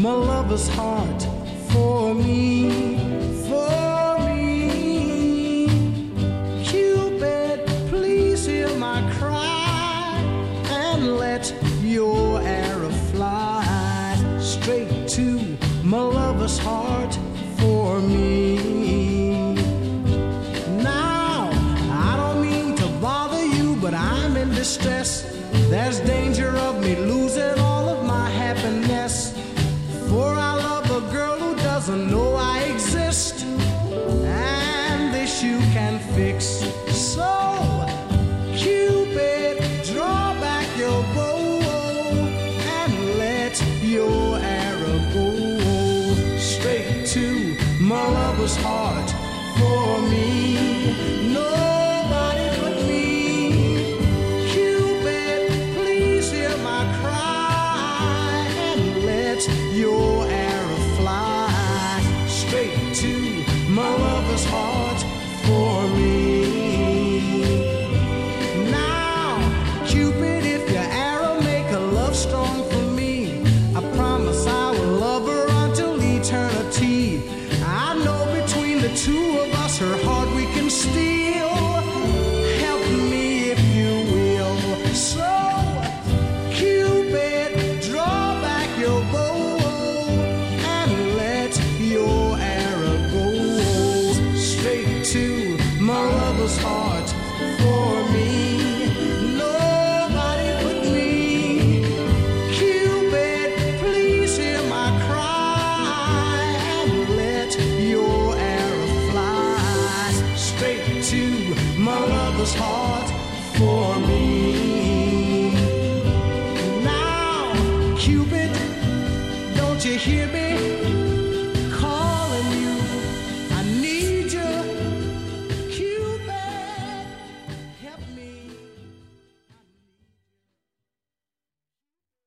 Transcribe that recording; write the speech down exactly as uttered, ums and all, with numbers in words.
my lover's heart for me, for me. Cupid, please hear my cry and let your arrow fly straight to my lover's heart for me. Now, I don't mean to bother you, but I'm in distress. There's danger of me losing all of my happiness, for I love a girl who doesn't know I exist, and this you can fix. So, Cupid, draw back your bow and let your arrow go straight to my lover's heart for me. Nobody but me. Cupid, please hear my cry and let your arrow fly straight to my lover's heart for me. Now, Cupid, if your arrow make a love strong for me, I promise I will love her until eternity. I know between the two of us her heart we can steal. Help me if you will. So, Cupid, draw back your bow and let your arrow go straight to my lover's heart for me. Nobody but me. Cupid, please hear my cry and let your arrow fly straight to my lover's heart for me. Now, Cupid, don't you hear me?